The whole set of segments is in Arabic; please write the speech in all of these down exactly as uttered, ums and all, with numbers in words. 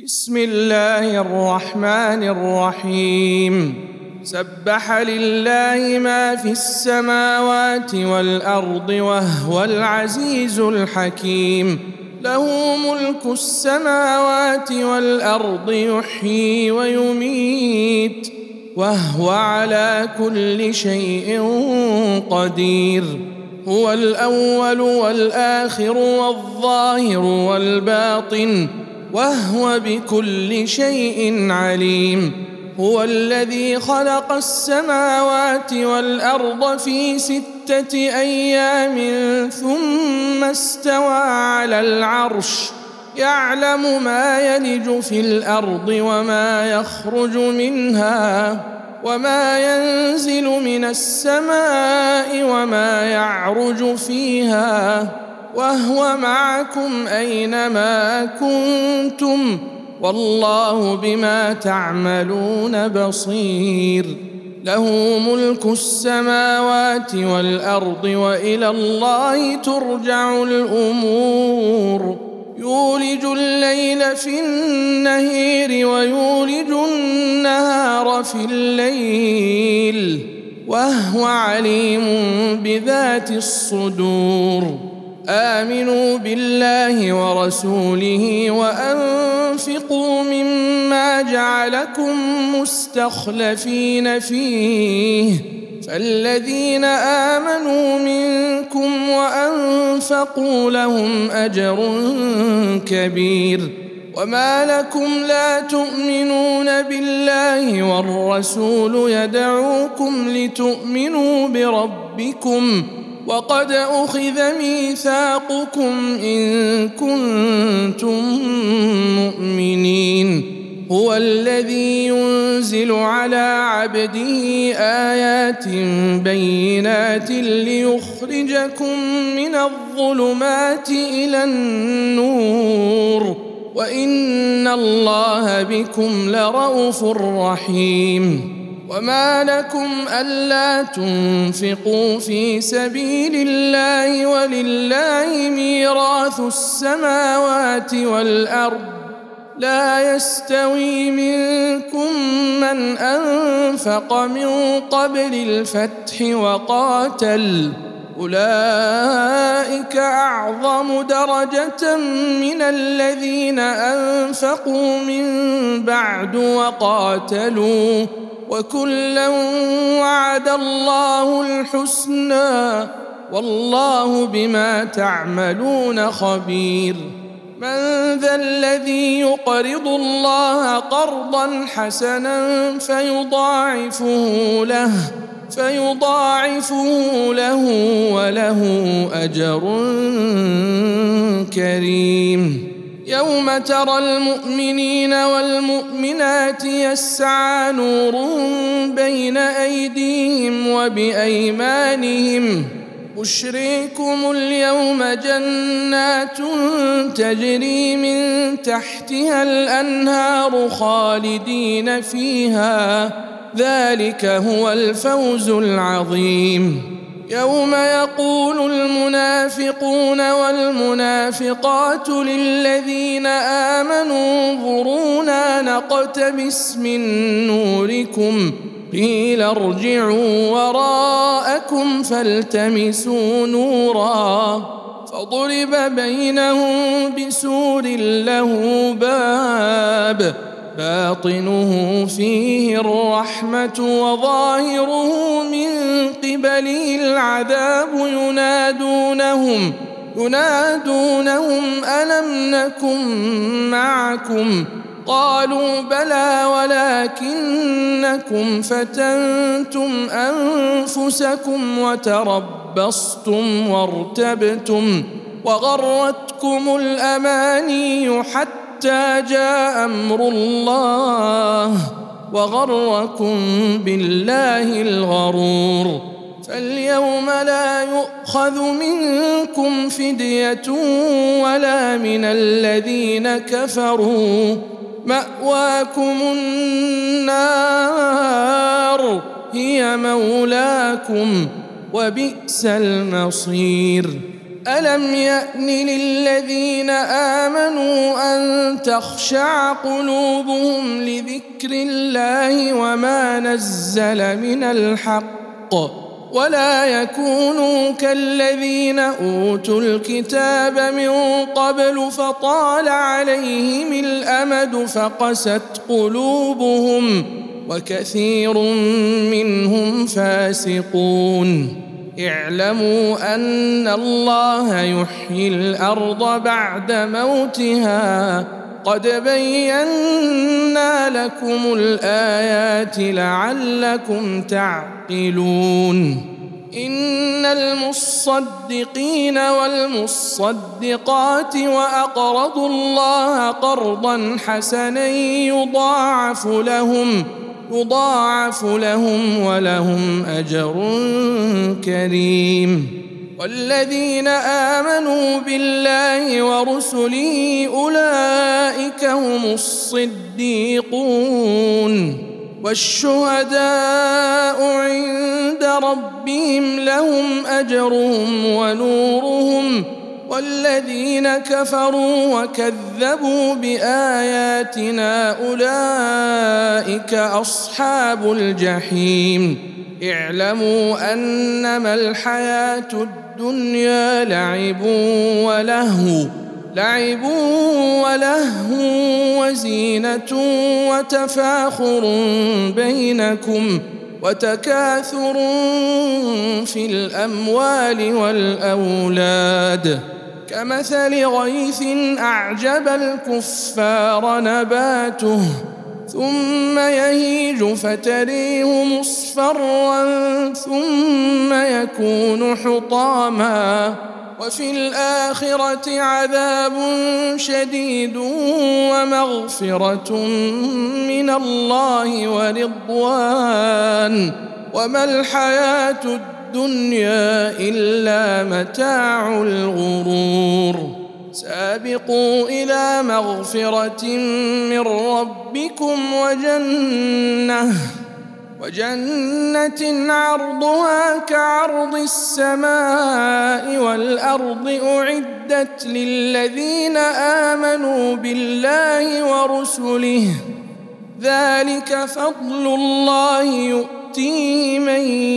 بسم الله الرحمن الرحيم سبح لله ما في السماوات والأرض وهو العزيز الحكيم له ملك السماوات والأرض يحيي ويميت وهو على كل شيء قدير هو الأول والآخر والظاهر والباطن وهو بكل شيء عليم هو الذي خلق السماوات والأرض في ستة أيام ثم استوى على العرش يعلم ما يلج في الأرض وما يخرج منها وما ينزل من السماء وما يعرج فيها وهو معكم أينما كنتم والله بما تعملون بصير له ملك السماوات والأرض وإلى الله ترجع الأمور يولج الليل في النهار ويولج النهار في الليل وهو عليم بذات الصدور آمنوا بالله ورسوله وأنفقوا مما جعلكم مستخلفين فيه فالذين آمنوا منكم وأنفقوا لهم أجر كبير وما لكم لا تؤمنون بالله والرسول يدعوكم لتؤمنوا بربكم وقد أخذ ميثاقكم إن كنتم مؤمنين هو الذي ينزل على عبده آيات بينات ليخرجكم من الظلمات إلى النور وإن الله بكم لرءوف رحيم وما لكم ألا تنفقوا في سبيل الله ولله ميراث السماوات والأرض لا يستوي منكم من أنفق من قبل الفتح وقاتل أولئك أعظم درجة من الذين أنفقوا من بعد وقاتلوا وكلا وعد الله الحسنى والله بما تعملون خبير من ذا الذي يقرض الله قرضا حسنا فيضاعفه له فيضاعفه له وله أجر كريم يوم ترى المؤمنين والمؤمنات يسعى نورهم بين أيديهم وبأيمانهم بشريكم اليوم جنات تجري من تحتها الأنهار خالدين فيها ذلك هو الفوز العظيم يوم يقول المنافقون والمنافقات للذين آمنوا انظرونا نقتبس من نوركم قيل ارجعوا وراءكم فالتمسوا نورا فضرب بينهم بسور له باب باطنه فيه الرحمة وظاهره من قبله العذاب ينادونهم ينادونهم ألم نكن معكم قالوا بلى ولكنكم فتنتم أنفسكم وتربصتم وارتبتم وغرتكم الأماني حتى حتى جاء أمر الله وغركم بالله الغرور فاليوم لا يؤخذ منكم فدية ولا من الذين كفروا مأواكم النار هي مولاكم وبئس المصير ألم يأن للذين آمنوا أن تخشع قلوبهم لذكر الله وما نزل من الحق ولا يكونوا كالذين أوتوا الكتاب من قبل فطال عليهم الأمد فقست قلوبهم وكثير منهم فاسقون. اعلموا أن الله يحيي الأرض بعد موتها قد بينا لكم الآيات لعلكم تعقلون. إن المصدقين والمصدقات وأقرضوا الله قرضا حسنا يضاعف لهم يضاعف لهم ولهم أجر كريم. والذين آمنوا بالله ورسله أولئك هم الصديقون والشهداء عند ربهم لهم أجرهم ونورهم. والذين كفروا وكذبوا بآياتنا أولئك أصحاب الجحيم. اعلموا أنما الحياة الدنيا لعب ولهو لعب ولهو وزينة وتفاخر بينكم وتكاثر في الأموال والأولاد كمثل غيث أعجب الكفار نباته ثم يهيج فتريه مصفرا ثم يكون حطاما وفي الآخرة عذاب شديد ومغفرة من الله ورضوان وما الحياة الدنيا إلا متاع الغرور. سابقوا إلى مغفرة من ربكم وجنة وجنة عرضها كعرض السماء والأرض أعدت للذين آمنوا بالله ورسله ذلك فضل الله يؤتيه من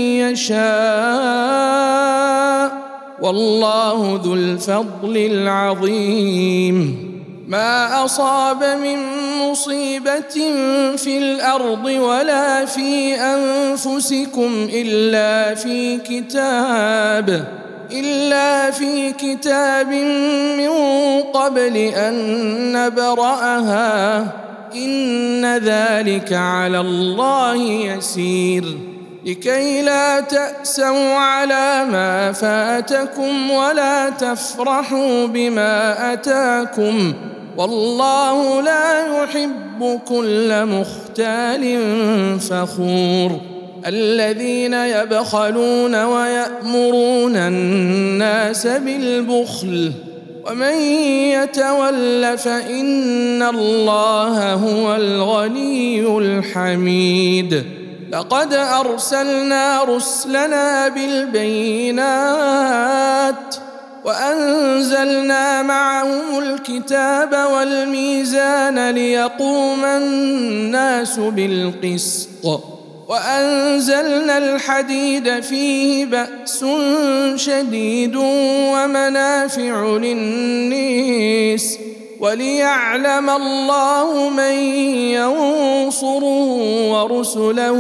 يشاء والله ذو الفضل العظيم. ما أصاب من مصيبة في الأرض ولا في أنفسكم إلا في كتاب إلا في كتاب من قبل أن نبرأها إن ذلك على الله يسير. لكي لا تأسوا على ما فاتكم ولا تفرحوا بما أتاكم والله لا يحب كل مختال فخور. الذين يبخلون ويأمرون الناس بالبخل ومن يتول فإن الله هو الغني الحميد. لقد أرسلنا رسلنا بالبينات وأنزلنا معهم الكتاب والميزان ليقوم الناس بالقسط وأنزلنا الحديد فيه بأس شديد ومنافع للناس وليعلم الله من ينصره ورسله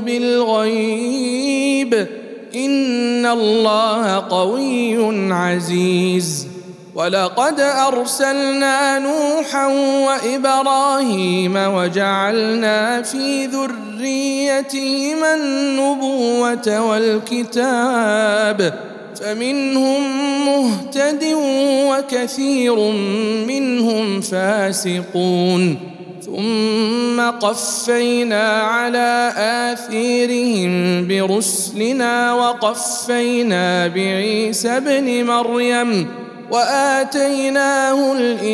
بالغيب إن الله قوي عزيز. ولقد أرسلنا نوحا وإبراهيم وجعلنا في ذريتهما النبوة والكتاب فمنهم مهتد وكثير منهم فاسقون. ثم قفينا على آثارهم برسلنا وقفينا بعيسى ابن مريم وآتيناه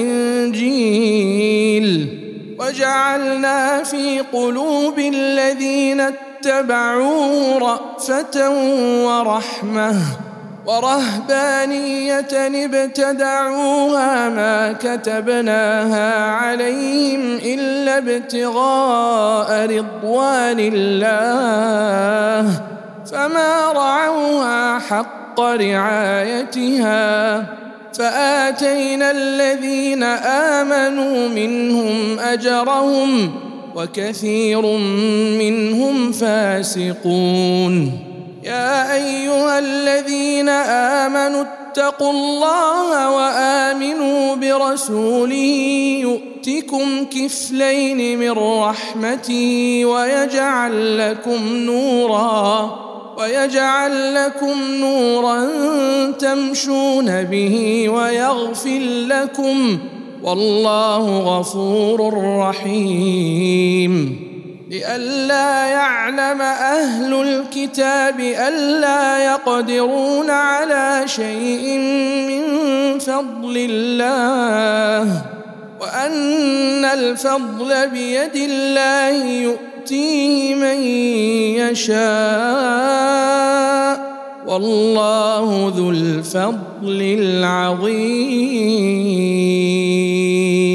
الإنجيل وجعلنا في قلوب الذين اتبعوه رأفة ورحمة ورهبانية ابتدعوها ما كتبناها عليهم إلا ابتغاء رضوان الله فما رعوها حق رعايتها فآتينا الذين آمنوا منهم أجرهم وكثير منهم فاسقون. يا أيها الذين آمنوا اتقوا الله وآمنوا برسوله يؤتكم كفلين من رحمته ويجعل لكم نورا ويجعل لكم نورا تمشون به ويغفر لكم والله غفور رحيم. لئلا يعلم أهل الكتاب ألا يقدرون على شيء من فضل الله وأن الفضل بيد الله يؤتيه من يشاء والله ذو الفضل العظيم.